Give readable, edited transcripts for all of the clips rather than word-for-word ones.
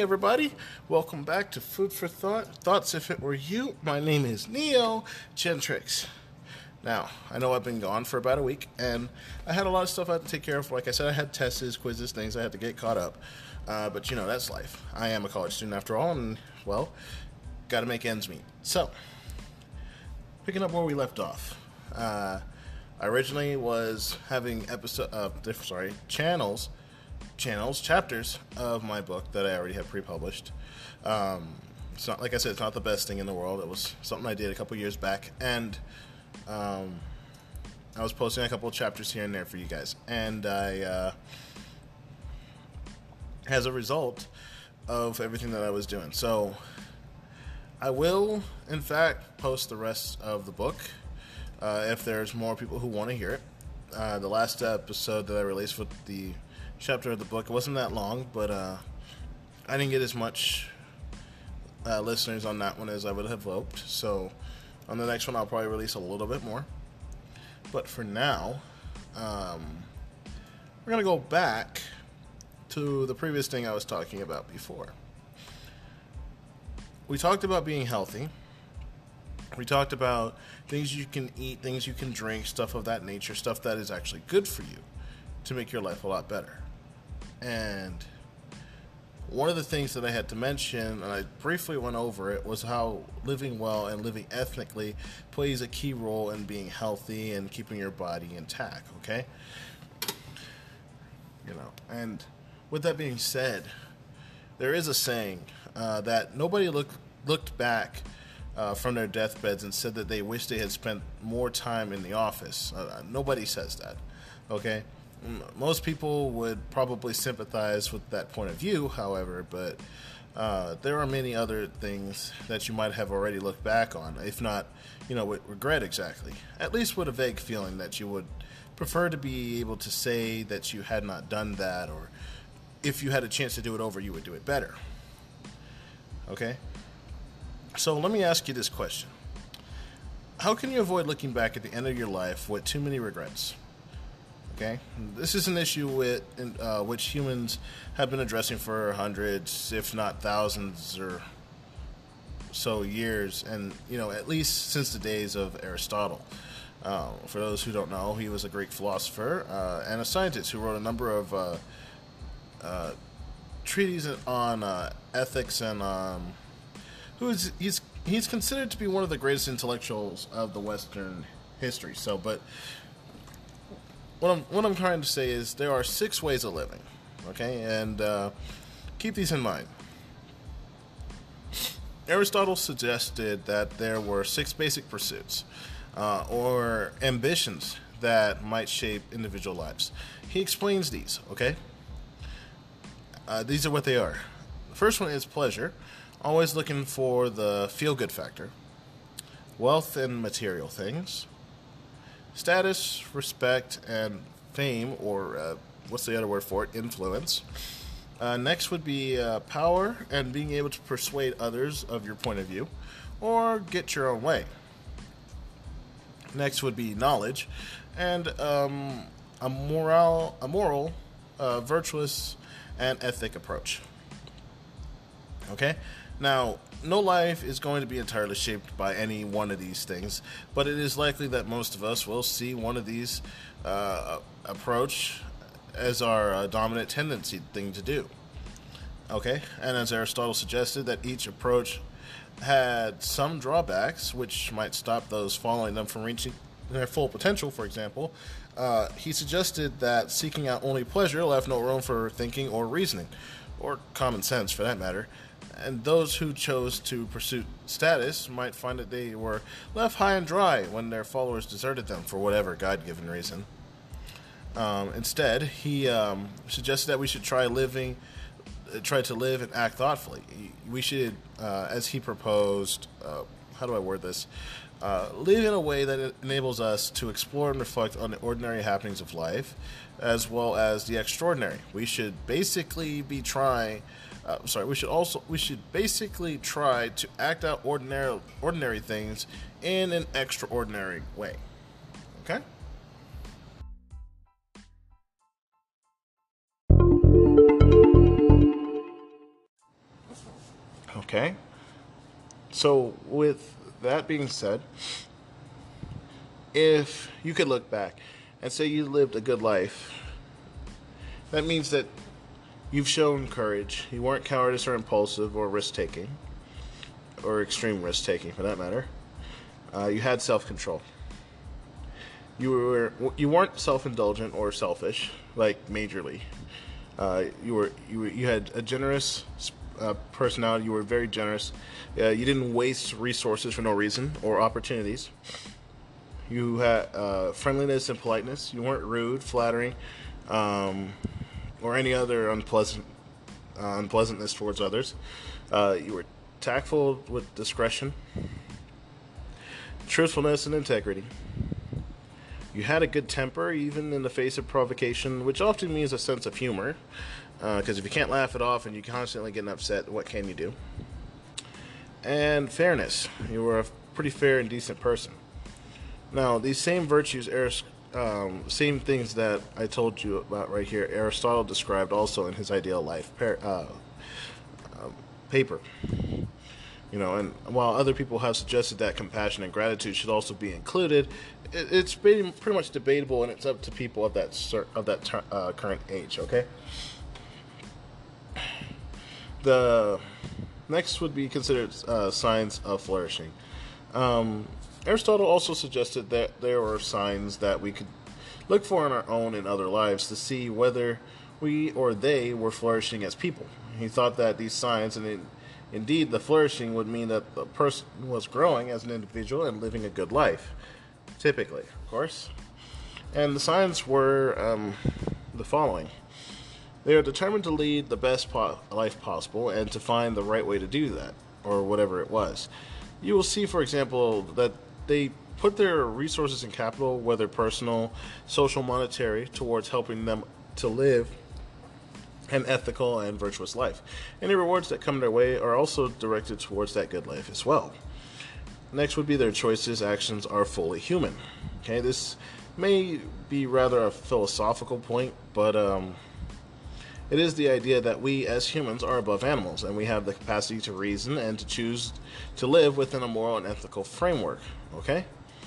everybody. Welcome back to Food for Thought. Thoughts if it were you. My name is Neo Gentrix. Now, I know I've been gone for about a week, and I had a lot of stuff I had to take care of. Like I said, I had tests, quizzes, things I had to get caught up. But, that's life. I am a college student after all, and, well, got to make ends meet. So, picking up where we left off. I originally was having chapters of my book that I already had pre-published. It's not, like I said, it's not the best thing in the world. It was something I did a couple years back, and I was posting a couple of chapters here and there for you guys. And I, as a result of everything that I was doing, so I will, in fact, post the rest of the book if there's more people who want to hear it. The last episode that I released with the chapter of the book, it wasn't that long, but I didn't get as much listeners on that one as I would have hoped. So on the next one, I'll probably release a little bit more. But for now, we're going to go back to the previous thing I was talking about before. We talked about being healthy. We talked about things you can eat, things you can drink, stuff of that nature, stuff that is actually good for you to make your life a lot better. And one of the things that I had to mention, and I briefly went over it, was how living well and living ethnically plays a key role in being healthy and keeping your body intact, okay? And with that being said, there is a saying that nobody looked back from their deathbeds and said that they wish they had spent more time in the office. Nobody says that, okay? Most people would probably sympathize with that point of view, however, but there are many other things that you might have already looked back on, if not, with regret exactly. At least with a vague feeling that you would prefer to be able to say that you had not done that, or if you had a chance to do it over, you would do it better. Okay? So let me ask you this question. How can you avoid looking back at the end of your life with too many regrets? Okay, this is an issue which humans have been addressing for hundreds, if not thousands or so years, and at least since the days of Aristotle. For those who don't know, he was a Greek philosopher and a scientist who wrote a number of treatises on ethics, and he's considered to be one of the greatest intellectuals of the Western history. So, but what I'm trying to say is there are 6 ways of living, okay? And keep these in mind. Aristotle suggested that there were 6 basic pursuits or ambitions that might shape individual lives. He explains these, okay? These are what they are. The first one is pleasure, always looking for the feel-good factor. Wealth and material things. Status, respect, and fame, or what's the other word for it? Influence. Next would be power and being able to persuade others of your point of view or get your own way. Next would be knowledge and a moral, virtuous, and ethic approach. Okay? Now, no life is going to be entirely shaped by any one of these things, but it is likely that most of us will see one of these approach as our dominant tendency thing to do. Okay? And as Aristotle suggested, that each approach had some drawbacks, which might stop those following them from reaching their full potential. For example, he suggested that seeking out only pleasure left no room for thinking or reasoning, or common sense for that matter. And those who chose to pursue status might find that they were left high and dry when their followers deserted them for whatever God-given reason. Instead, he suggested that we should try to live and act thoughtfully. We should, as he proposed, how do I word this? Live in a way that enables us to explore and reflect on the ordinary happenings of life, as well as the extraordinary. We should basically we should basically try to act out ordinary things in an extraordinary way. Okay? Okay? So, with that being said, if you could look back and say you lived a good life, that means that you've shown courage. You weren't cowardice or impulsive or risk taking, or extreme risk taking for that matter. You had self control. You weren't self indulgent or selfish, like majorly. You had a generous personality. You were very generous. You didn't waste resources for no reason or opportunities. You had friendliness and politeness. You weren't rude, flattering, or any other unpleasantness towards others. You were tactful with discretion, truthfulness, and integrity. You had a good temper, even in the face of provocation, which often means a sense of humor. Because if you can't laugh it off and you're constantly getting upset, what can you do? And fairness. You were a pretty fair and decent person. Now, these same virtues, same things that I told you about right here, Aristotle described also in his Ideal Life paper. And while other people have suggested that compassion and gratitude should also be included, it's pretty much debatable, and it's up to people of that current age. Okay. The next would be considered signs of flourishing. Aristotle also suggested that there were signs that we could look for in our own and other lives to see whether we or they were flourishing as people. He thought that these signs, and indeed the flourishing, would mean that the person was growing as an individual and living a good life, typically, of course. And the signs were the following. They are determined to lead the best life possible and to find the right way to do that, or whatever it was. You will see, for example, that they put their resources and capital, whether personal, social, monetary, towards helping them to live an ethical and virtuous life. Any rewards that come their way are also directed towards that good life as well. Next would be their choices, actions are fully human. Okay, this may be rather a philosophical point, but it is the idea that we as humans are above animals, and we have the capacity to reason and to choose to live within a moral and ethical framework. Okay?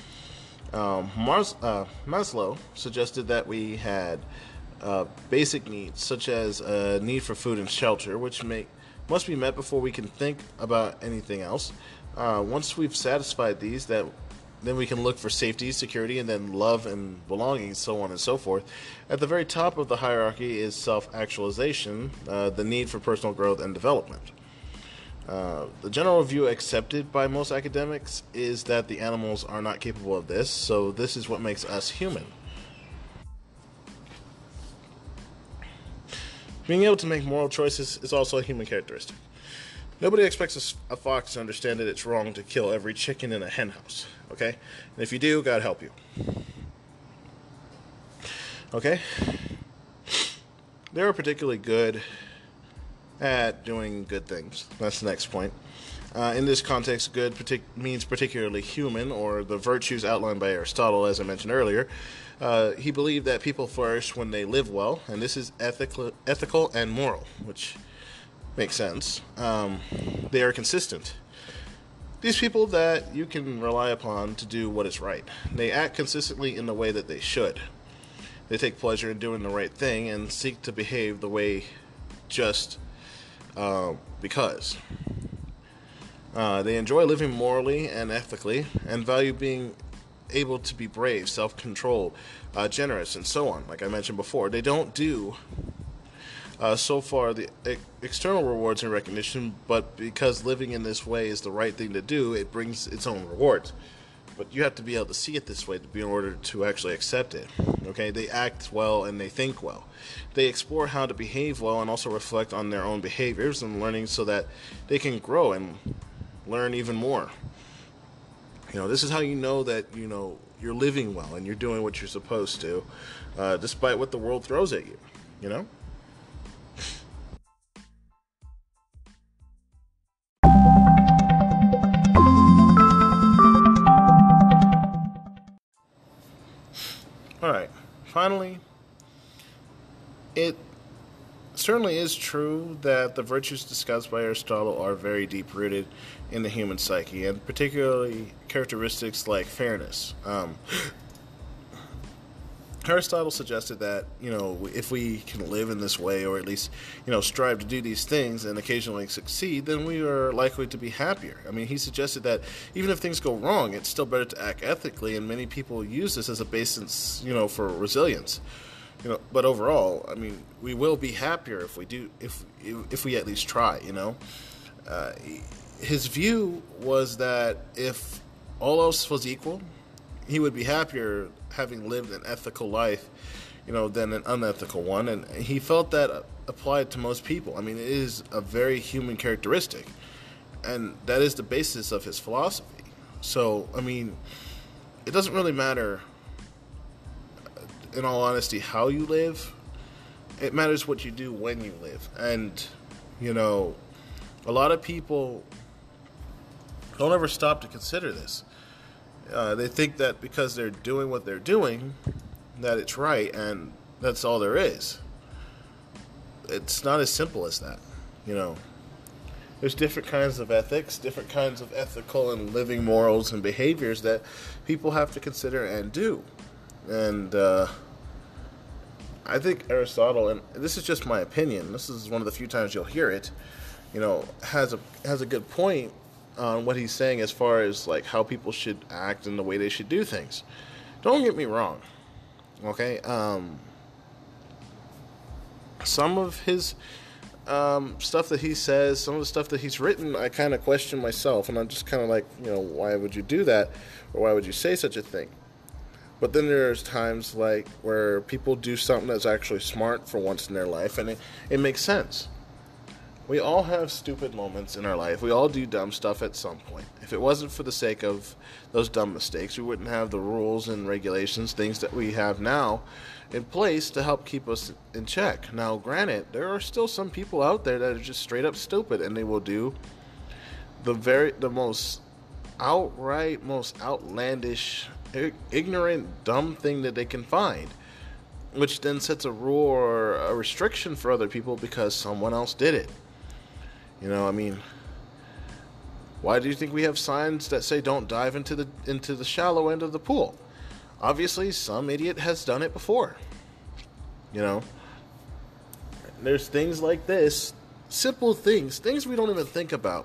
Maslow suggested that we had basic needs, such as a need for food and shelter, which must be met before we can think about anything else. Once we've satisfied these, then we can look for safety, security, and then love and belonging, so on and so forth. At the very top of the hierarchy is self-actualization, the need for personal growth and development. The general view accepted by most academics is that the animals are not capable of this, so this is what makes us human. Being able to make moral choices is also a human characteristic. Nobody expects a fox to understand that it's wrong to kill every chicken in a hen house, okay? And if you do, God help you. Okay? They are particularly good at doing good things. That's the next point. In this context, good means particularly human, or the virtues outlined by Aristotle, as I mentioned earlier. He believed that people flourish when they live well, and this is ethical and moral, which makes sense. They are consistent. These people that you can rely upon to do what is right. They act consistently in the way that they should. They take pleasure in doing the right thing and seek to behave the way just because. They enjoy living morally and ethically and value being able to be brave, self-controlled, generous, and so on. Like I mentioned before, they don't do so far the external rewards and recognition, but because living in this way is the right thing to do, it brings its own rewards. But you have to be able to see it this way in order to actually accept it. Okay, they act well and they think well. They explore how to behave well and also reflect on their own behaviors and learning so that they can grow and learn even more. This is how you know that you're living well and you're doing what you're supposed to, despite what the world throws at you. All right. Finally, it certainly is true that the virtues discussed by Aristotle are very deep rooted in the human psyche, and particularly characteristics like fairness. Aristotle suggested that, if we can live in this way, or at least, strive to do these things and occasionally succeed, then we are likely to be happier. I mean, he suggested that even if things go wrong, it's still better to act ethically, and many people use this as a basis, for resilience. But overall, I mean, we will be happier if we do, if we at least try. His view was that if all else was equal, he would be happier having lived an ethical life, than an unethical one. And he felt that applied to most people. I mean, it is a very human characteristic, and that is the basis of his philosophy. So, I mean, it doesn't really matter, in all honesty, how you live. It matters what you do when you live. And, a lot of people don't ever stop to consider this. They think that because they're doing what they're doing, that it's right, and that's all there is. It's not as simple as that, There's different kinds of ethics, different kinds of ethical and living morals and behaviors that people have to consider and do. And I think Aristotle, and this is just my opinion, this is one of the few times you'll hear it, has a good point on what he's saying as far as like how people should act and the way they should do things. Don't get me wrong, okay? Some of his stuff that he says, some of the stuff that he's written, I kind of question myself, and I'm just kind of like, why would you do that, or why would you say such a thing? But then there's times like where people do something that's actually smart for once in their life, and it makes sense. We all have stupid moments in our life. We all do dumb stuff at some point. If it wasn't for the sake of those dumb mistakes, we wouldn't have the rules and regulations, things that we have now in place to help keep us in check. Now, granted, there are still some people out there that are just straight up stupid, and they will do the most outright, most outlandish, ignorant, dumb thing that they can find, which then sets a rule or a restriction for other people because someone else did it. Why do you think we have signs that say don't dive into the shallow end of the pool? Obviously, some idiot has done it before. There's things like this, simple things we don't even think about,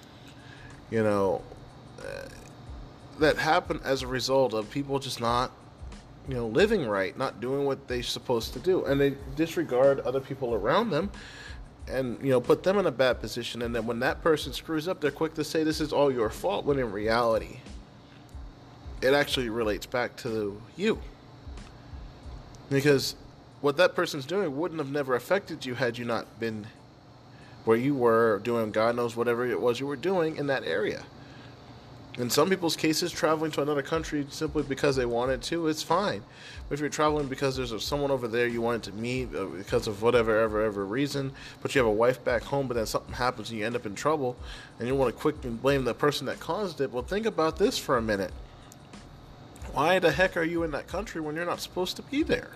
that happen as a result of people just not, living right, not doing what they're supposed to do. And they disregard other people around them and, put them in a bad position. And then when that person screws up, they're quick to say this is all your fault, when in reality, it actually relates back to you. Because what that person's doing wouldn't have never affected you had you not been where you were doing God knows whatever it was you were doing in that area. In some people's cases, traveling to another country simply because they wanted to, it's fine. But if you're traveling because there's someone over there you wanted to meet because of whatever ever reason, but you have a wife back home, but then something happens and you end up in trouble, and you want to quickly blame the person that caused it, well, think about this for a minute. Why the heck are you in that country when you're not supposed to be there?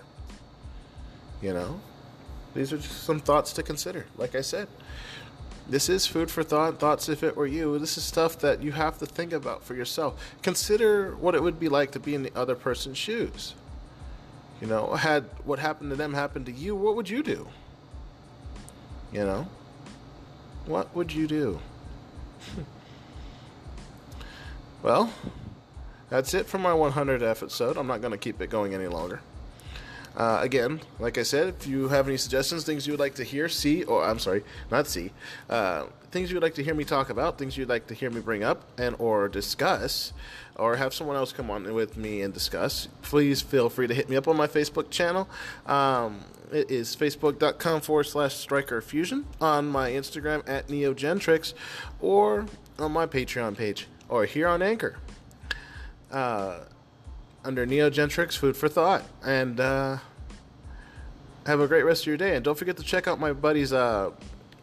These are just some thoughts to consider. Like I said, this is food for thought, thoughts if it were you. This is stuff that you have to think about for yourself. Consider what it would be like to be in the other person's shoes. Had what happened to them happen to you, what would you do? What would you do? Well, that's it for my 100th episode. I'm not going to keep it going any longer. Again, like I said, if you have any suggestions, things you would like to hear, things you would like to hear me talk about, things you'd like to hear me bring up and or discuss, or have someone else come on with me and discuss, please feel free to hit me up on my Facebook channel. It is facebook.com/StrikerFusion, on my Instagram @NeoGentrix, or on my Patreon page, or here on Anchor. Under NeoGentrix, Food for Thought. And have a great rest of your day. And don't forget to check out my buddies Gloria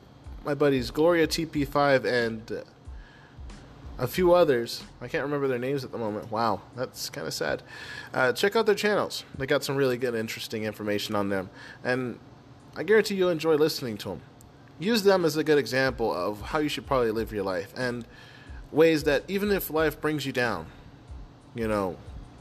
TP5 and a few others. I can't remember their names at the moment. Wow, that's kind of sad. Check out their channels. They got some really good, interesting information on them. And I guarantee you'll enjoy listening to them. Use them as a good example of how you should probably live your life, and ways that even if life brings you down, you know,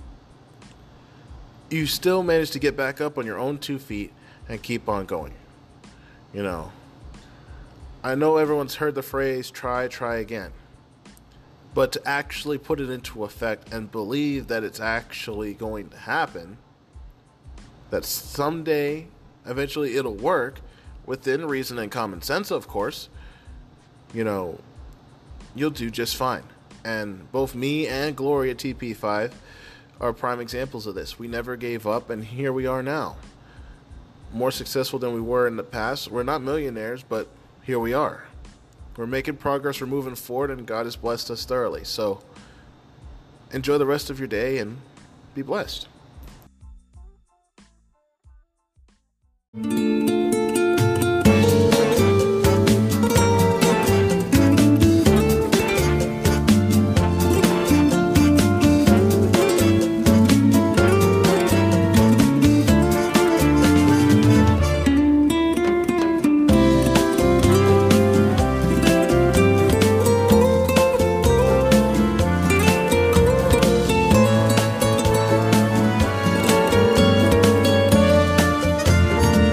you still manage to get back up on your own 2 feet and keep on going. You know, I know everyone's heard the phrase try again. But to actually put it into effect and believe that it's actually going to happen, that someday, eventually it'll work, within reason and common sense, of course, you know, you'll do just fine. And both me and Glory at TP5 are prime examples of this. We never gave up, and here we are now. More successful than we were in the past. We're not millionaires, but here we are. We're making progress, we're moving forward, and God has blessed us thoroughly. So enjoy the rest of your day and be blessed.